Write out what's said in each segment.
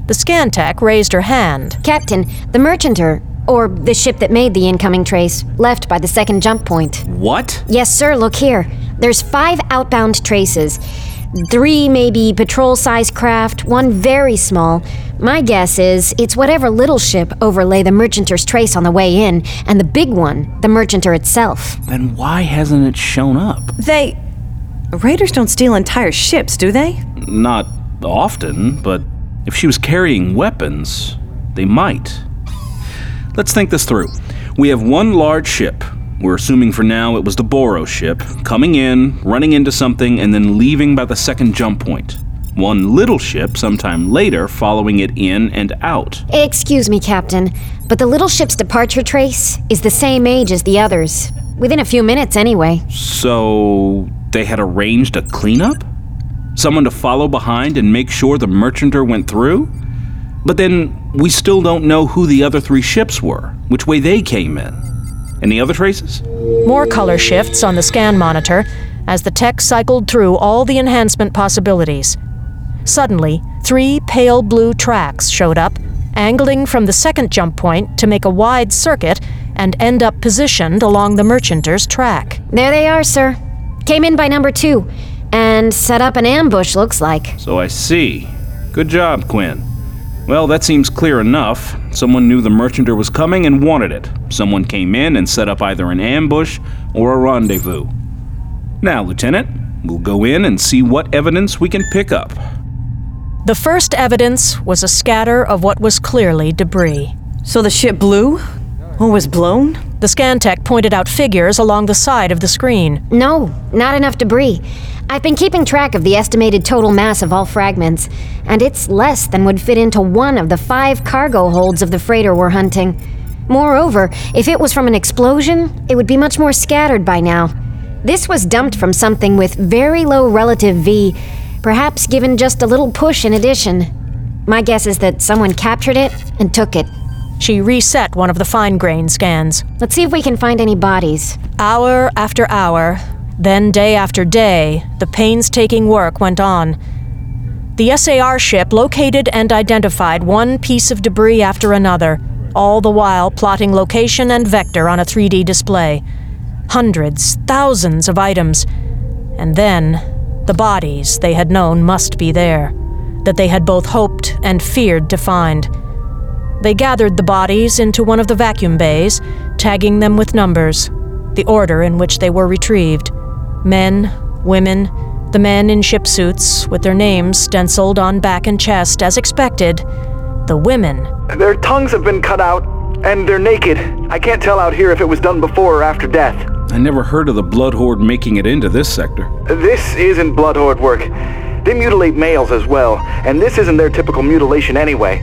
The scan tech raised her hand. Captain, the Merchanter, or the ship that made the incoming trace, left by the second jump point. What? Yes, sir, look here. There's 5 outbound traces. 3 maybe patrol-sized craft, 1 very small. My guess is it's whatever little ship overlay the Merchanter's trace on the way in, and the big one, the Merchanter itself. Then why hasn't it shown up? Raiders don't steal entire ships, do they? Not often, but if she was carrying weapons, they might. Let's think this through. We have 1 large ship. We're assuming for now it was the Boros ship, coming in, running into something, and then leaving by the second jump point. 1 little ship sometime later following it in and out. Excuse me, Captain, but the little ship's departure trace is the same age as the others. Within a few minutes, anyway. So they had arranged a cleanup? Someone to follow behind and make sure the Merchanter went through? But then we still don't know who the other 3 ships were, which way they came in. Any other traces? More color shifts on the scan monitor as the tech cycled through all the enhancement possibilities. Suddenly, 3 pale blue tracks showed up, angling from the second jump point to make a wide circuit and end up positioned along the Merchanter's track. There they are, sir. Came in by number 2, and set up an ambush, looks like. So I see. Good job, Quinn. Well, that seems clear enough. Someone knew the Merchanter was coming and wanted it. Someone came in and set up either an ambush or a rendezvous. Now, Lieutenant, we'll go in and see what evidence we can pick up. The first evidence was a scatter of what was clearly debris. So the ship blew? Or was blown? The scan tech pointed out figures along the side of the screen. No, not enough debris. I've been keeping track of the estimated total mass of all fragments, and it's less than would fit into 1 of the 5 cargo holds of the freighter we're hunting. Moreover, if it was from an explosion, it would be much more scattered by now. This was dumped from something with very low relative V, perhaps given just a little push in addition. My guess is that someone captured it and took it. She reset one of the fine-grained scans. Let's see if we can find any bodies. Hour after hour, then day after day, the painstaking work went on. The SAR ship located and identified 1 piece of debris after another, all the while plotting location and vector on a 3D display. Hundreds, thousands of items. And then, the bodies they had known must be there, that they had both hoped and feared to find. They gathered the bodies into one of the vacuum bays, tagging them with numbers, the order in which they were retrieved. Men, women, the men in ship suits with their names stenciled on back and chest as expected. The women. Their tongues have been cut out, and they're naked. I can't tell out here if it was done before or after death. I never heard of the Blood Horde making it into this sector. This isn't Blood Horde work. They mutilate males as well, and this isn't their typical mutilation anyway.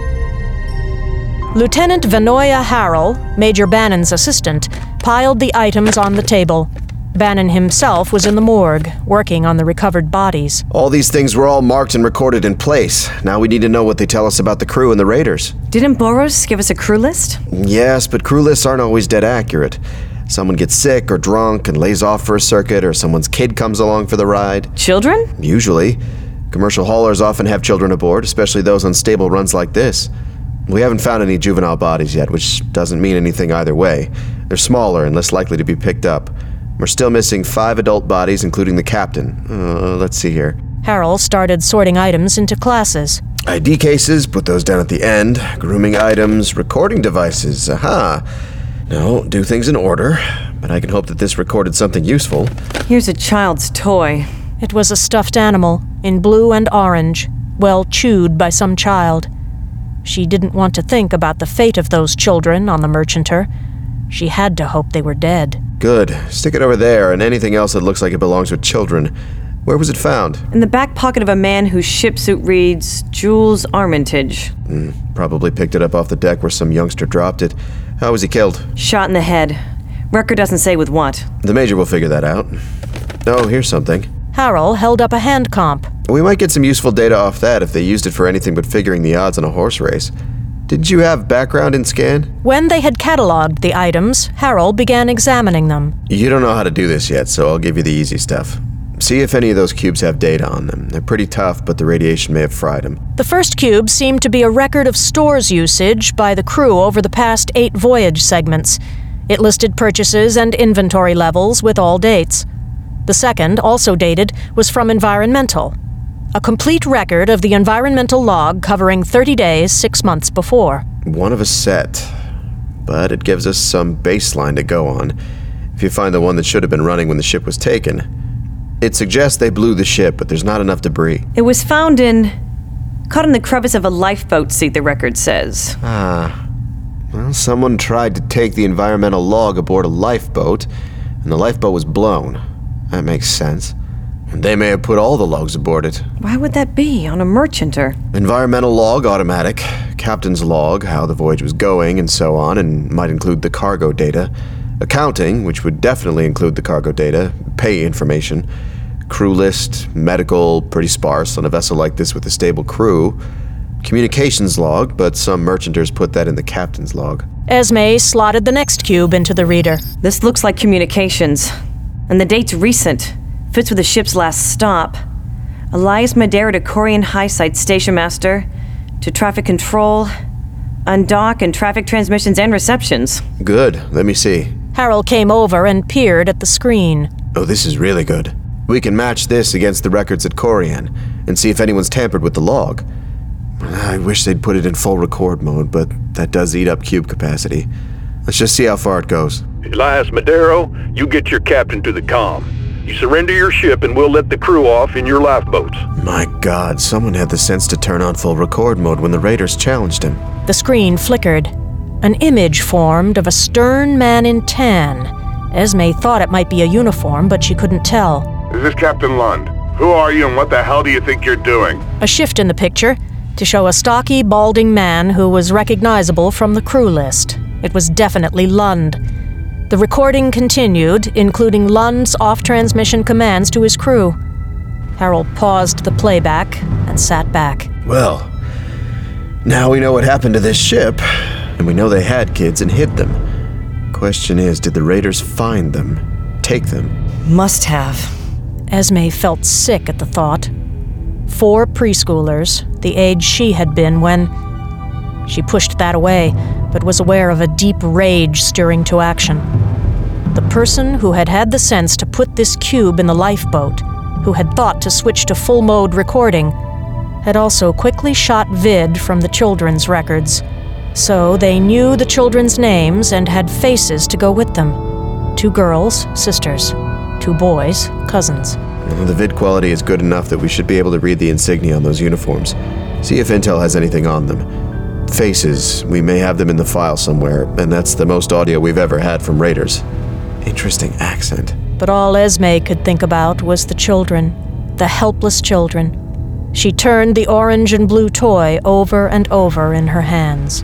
Lieutenant Vanoya Harrell, Major Bannon's assistant, piled the items on the table. Bannon himself was in the morgue, working on the recovered bodies. All these things were all marked and recorded in place. Now we need to know what they tell us about the crew and the raiders. Didn't Boros give us a crew list? Yes, but crew lists aren't always dead accurate. Someone gets sick or drunk and lays off for a circuit, or someone's kid comes along for the ride. Children? Usually. Commercial haulers often have children aboard, especially those on stable runs like this. We haven't found any juvenile bodies yet, which doesn't mean anything either way. They're smaller and less likely to be picked up. We're still missing 5 adult bodies, including the captain. Let's see here. Harrell started sorting items into classes. ID cases, put those down at the end. Grooming items, recording devices, aha. No, do things in order, but I can hope that this recorded something useful. Here's a child's toy. It was a stuffed animal, in blue and orange, well chewed by some child. She didn't want to think about the fate of those children on the Merchanter. She had to hope they were dead. Good. Stick it over there, and anything else that looks like it belongs with children. Where was it found? In the back pocket of a man whose ship suit reads Jules Armitage. Probably picked it up off the deck where some youngster dropped it. How was he killed? Shot in the head. Record doesn't say with what. The Major will figure that out. Oh, here's something. Harrell held up a hand comp. We might get some useful data off that if they used it for anything but figuring the odds on a horse race. Didn't you have background in scan? When they had cataloged the items, Harrell began examining them. You don't know how to do this yet, so I'll give you the easy stuff. See if any of those cubes have data on them. They're pretty tough, but the radiation may have fried them. The first cube seemed to be a record of stores usage by the crew over the past 8 voyage segments. It listed purchases and inventory levels with all dates. The second, also dated, was from Environmental. A complete record of the environmental log covering 30 days, 6 months before. One of a set, but it gives us some baseline to go on. If you find the one that should have been running when the ship was taken. It suggests they blew the ship, but there's not enough debris. It was caught in the crevice of a lifeboat seat, the record says. Well, someone tried to take the environmental log aboard a lifeboat, and the lifeboat was blown. That makes sense. And they may have put all the logs aboard it. Why would that be, on a merchanter? Environmental log, automatic. Captain's log, how the voyage was going, and so on, and might include the cargo data. Accounting, which would definitely include the cargo data. Pay information. Crew list, medical, pretty sparse on a vessel like this with a stable crew. Communications log, but some merchanters put that in the captain's log. Esme slotted the next cube into the reader. This looks like communications. And the date's recent. Fits with the ship's last stop. Elias Madera to Corian Highside Station Master, to traffic control, undock and traffic transmissions and receptions. Good. Let me see. Harold came over and peered at the screen. Oh, this is really good. We can match this against the records at Corian and see if anyone's tampered with the log. I wish they'd put it in full record mode, but that does eat up cube capacity. Let's just see how far it goes. Elias Madero, you get your captain to the comm. You surrender your ship and we'll let the crew off in your lifeboats. My God, someone had the sense to turn on full record mode when the raiders challenged him. The screen flickered. An image formed of a stern man in tan. Esme thought it might be a uniform, but she couldn't tell. This is Captain Lund. Who are you and what the hell do you think you're doing? A shift in the picture to show a stocky, balding man who was recognizable from the crew list. It was definitely Lund. The recording continued, including Lund's off-transmission commands to his crew. Harold paused the playback and sat back. Well, now we know what happened to this ship, and we know they had kids and hid them. Question is, did the raiders find them? Take them? Must have. Esme felt sick at the thought. 4 preschoolers, the age she had been when... She pushed that away, but was aware of a deep rage stirring to action. The person who had had the sense to put this cube in the lifeboat, who had thought to switch to full-mode recording, had also quickly shot vid from the children's records. So they knew the children's names and had faces to go with them. 2 girls, sisters. 2 boys, cousins. Well, the vid quality is good enough that we should be able to read the insignia on those uniforms. See if Intel has anything on them. Faces, we may have them in the file somewhere, and that's the most audio we've ever had from raiders. Interesting accent. But all Esme could think about was the children, the helpless children. She turned the orange and blue toy over and over in her hands.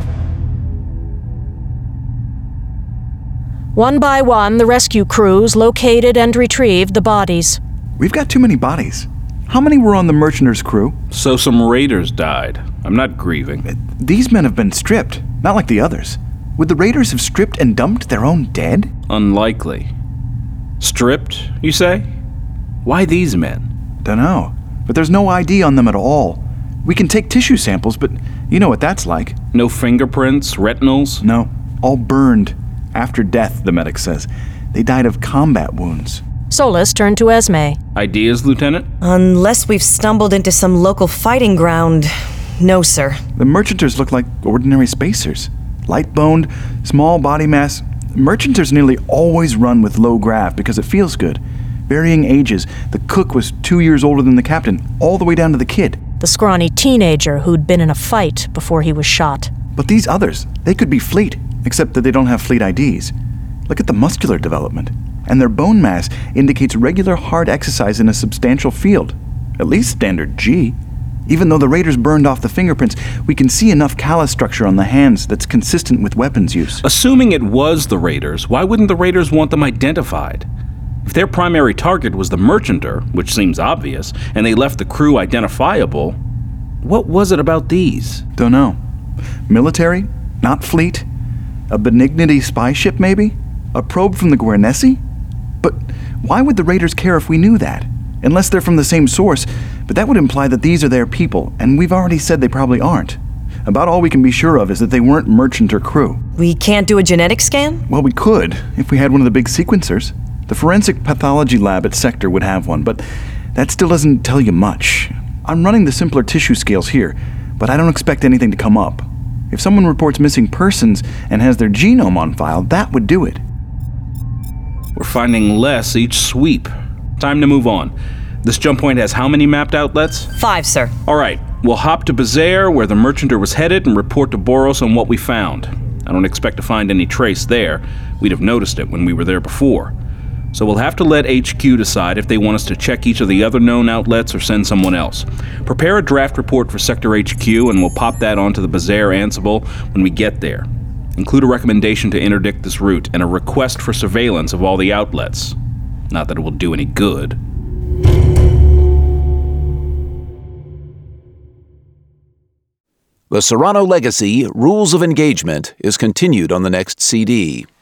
One by one, the rescue crews located and retrieved the bodies. We've got too many bodies. How many were on the Merchanter's crew? So some raiders died. I'm not grieving. These men have been stripped, not like the others. Would the raiders have stripped and dumped their own dead? Unlikely. Stripped, you say? Why these men? Dunno, but there's no ID on them at all. We can take tissue samples, but you know what that's like. No fingerprints, retinals? No, all burned. After death, the medic says. They died of combat wounds. Solas turned to Esme. Ideas, Lieutenant? Unless we've stumbled into some local fighting ground. No, sir. The Merchanters look like ordinary spacers. Light-boned, small body mass. Merchanters nearly always run with low grav because it feels good. Varying ages. The cook was 2 years older than the captain, all the way down to the kid. The scrawny teenager who'd been in a fight before he was shot. But these others, they could be fleet, except that they don't have fleet IDs. Look at the muscular development. And their bone mass indicates regular hard exercise in a substantial field. At least standard G. Even though the raiders burned off the fingerprints, we can see enough callus structure on the hands that's consistent with weapons use. Assuming it was the raiders, why wouldn't the raiders want them identified? If their primary target was the Merchanter, which seems obvious, and they left the crew identifiable, what was it about these? Don't know. Military? Not fleet? A Benignity spy ship, maybe? A probe from the Guernessi? But Why would the raiders care if we knew that? Unless they're from the same source, but that would imply that these are their people, and we've already said they probably aren't. About all we can be sure of is that they weren't merchant or crew. We can't do a genetic scan? Well, we could, if we had one of the big sequencers. The forensic pathology lab at Sector would have one, but that still doesn't tell you much. I'm running the simpler tissue scales here, but I don't expect anything to come up. If someone reports missing persons and has their genome on file, that would do it. We're finding less each sweep. Time to move on. This jump point has how many mapped outlets? 5, sir. All right, we'll hop to Bazaar, where the merchanter was headed, and report to Boros on what we found. I don't expect to find any trace there. We'd have noticed it when we were there before. So we'll have to let HQ decide if they want us to check each of the other known outlets or send someone else. Prepare a draft report for Sector HQ, and we'll pop that onto the Bazaar Ansible when we get there. Include a recommendation to interdict this route and a request for surveillance of all the outlets. Not that it will do any good. The Serrano Legacy Rules of Engagement is continued on the next CD.